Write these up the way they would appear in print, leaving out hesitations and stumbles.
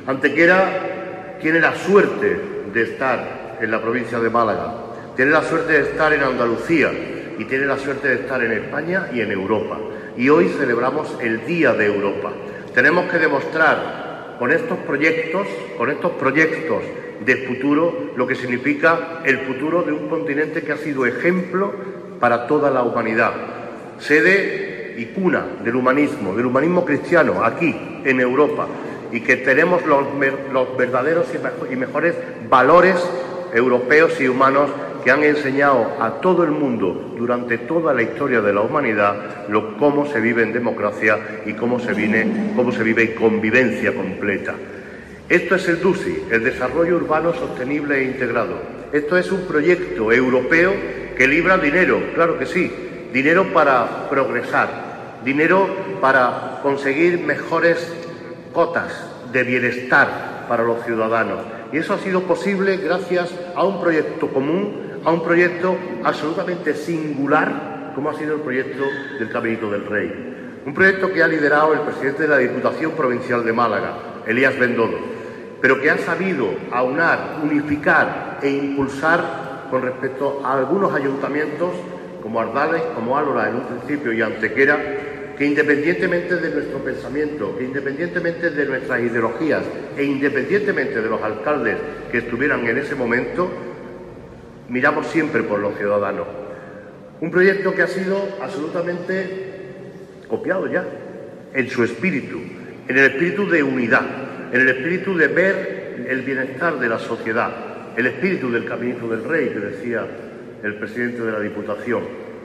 Antequera tiene la suerte de estar en la provincia de Málaga, tiene la suerte de estar en Andalucía y tiene la suerte de estar en España y en Europa. Y hoy celebramos el Día de Europa. Tenemos que demostrar con estos proyectos de futuro, lo que significa el futuro de un continente que ha sido ejemplo para toda la humanidad. Sede y cuna del humanismo cristiano, aquí, en Europa, y que tenemos los verdaderos y mejores valores europeos y humanos que han enseñado a todo el mundo durante toda la historia de la humanidad cómo se vive en democracia y cómo se vive en convivencia completa. Esto es el DUSI, el Desarrollo Urbano Sostenible e Integrado. Esto es un proyecto europeo que libra dinero, claro que sí, dinero para progresar, dinero para conseguir mejores cotas de bienestar para los ciudadanos. Y eso ha sido posible gracias a un proyecto común, a un proyecto absolutamente singular, como ha sido el proyecto del Caminito del Rey. Un proyecto que ha liderado el presidente de la Diputación Provincial de Málaga, Elías Bendodo, pero que ha sabido aunar, unificar e impulsar con respecto a algunos ayuntamientos, como Ardales, como Álora en un principio y Antequera, que independientemente de nuestro pensamiento, que independientemente de nuestras ideologías e independientemente de los alcaldes que estuvieran en ese momento, miramos siempre por los ciudadanos. Un proyecto que ha sido absolutamente copiado ya en su espíritu, en el espíritu de unidad, en el espíritu de ver el bienestar de la sociedad, el espíritu del Caminito del Rey, que decía el presidente de la Diputación.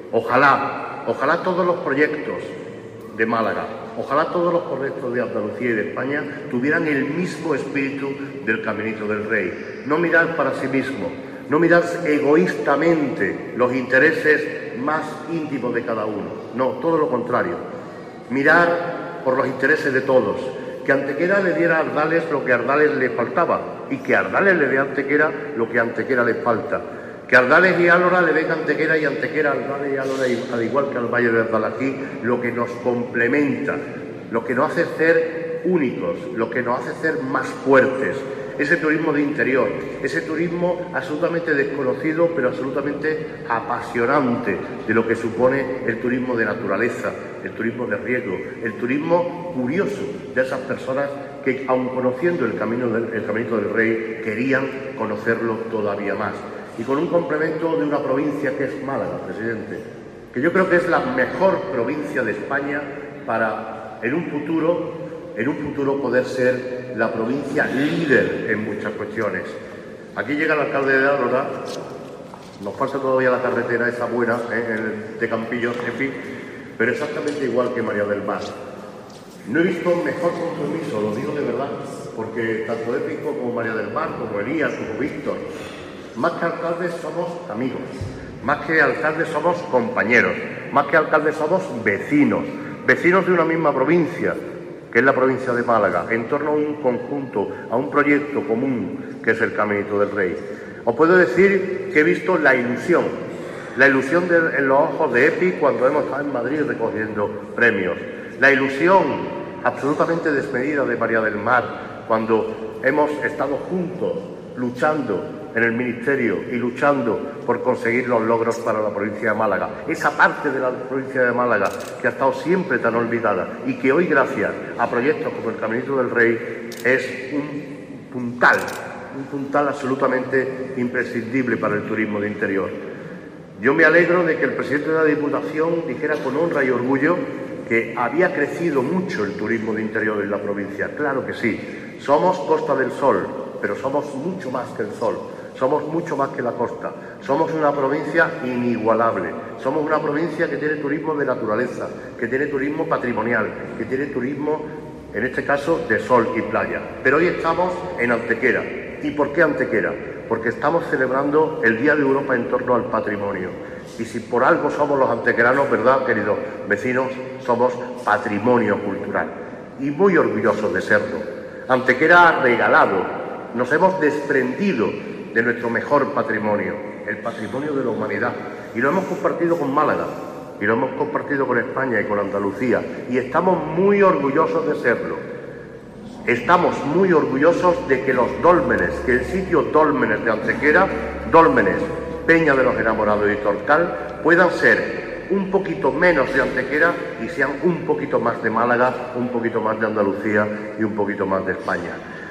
Ojalá todos los proyectos de Málaga, ojalá todos los proyectos de Andalucía y de España tuvieran el mismo espíritu del Caminito del Rey. No mirar para sí mismo, no mirar egoístamente los intereses más íntimos de cada uno. No, todo lo contrario. Mirar por los intereses de todos. Que Antequera le diera a Ardales lo que a Ardales le faltaba y que Ardales le dé a Antequera lo que a Antequera le falta. Que Ardales y Álora le den a Antequera y Antequera a Ardales y Álora, al igual que al Valle del Dalají, lo que nos complementa, lo que nos hace ser únicos, lo que nos hace ser más fuertes. Ese turismo de interior, ese turismo absolutamente desconocido, pero absolutamente apasionante de lo que supone el turismo de naturaleza, el turismo de riesgo, el turismo curioso de esas personas que, aun conociendo el Caminito del Rey, querían conocerlo todavía más. Y con un complemento de una provincia que es Málaga, presidente, que yo creo que es la mejor provincia de España para, en un futuro poder ser la provincia líder en muchas cuestiones. Aquí llega el alcalde de Álora, nos falta todavía la carretera esa buena, de Campillos, en fin, pero exactamente igual que María del Mar. No he visto mejor compromiso, lo digo de verdad, porque tanto Épico como María del Mar, como Elías, como Víctor, más que alcaldes somos amigos, más que alcaldes somos compañeros, más que alcaldes somos vecinos de una misma provincia, que es la provincia de Málaga, en torno a un conjunto, a un proyecto común que es el Caminito del Rey. Os puedo decir que he visto la ilusión en los ojos de Epi cuando hemos estado en Madrid recogiendo premios, la ilusión absolutamente desmedida de María del Mar cuando hemos estado juntos luchando en el Ministerio y luchando por conseguir los logros para la provincia de Málaga. Esa parte de la provincia de Málaga que ha estado siempre tan olvidada y que hoy, gracias a proyectos como el Caminito del Rey, es un puntal absolutamente imprescindible para el turismo de interior. Yo me alegro de que el presidente de la Diputación dijera con honra y orgullo que había crecido mucho el turismo de interior en la provincia. Claro que sí. Somos Costa del Sol, pero somos mucho más que el sol. Somos mucho más que la costa. Somos una provincia inigualable. Somos una provincia que tiene turismo de naturaleza, que tiene turismo patrimonial, que tiene turismo, en este caso, de sol y playa. Pero hoy estamos en Antequera. ¿Y por qué Antequera? Porque estamos celebrando el Día de Europa en torno al patrimonio. Y si por algo somos los antequeranos, ¿verdad, queridos vecinos? Somos patrimonio cultural. Y muy orgullosos de serlo. Antequera ha regalado, nos hemos desprendido de nuestro mejor patrimonio, el patrimonio de la humanidad. Y lo hemos compartido con Málaga, y lo hemos compartido con España y con Andalucía. Y estamos muy orgullosos de serlo. Estamos muy orgullosos de que los dólmenes, que el sitio Dólmenes de Antequera, Dólmenes, Peña de los Enamorados y Torcal, puedan ser un poquito menos de Antequera y sean un poquito más de Málaga, un poquito más de Andalucía y un poquito más de España.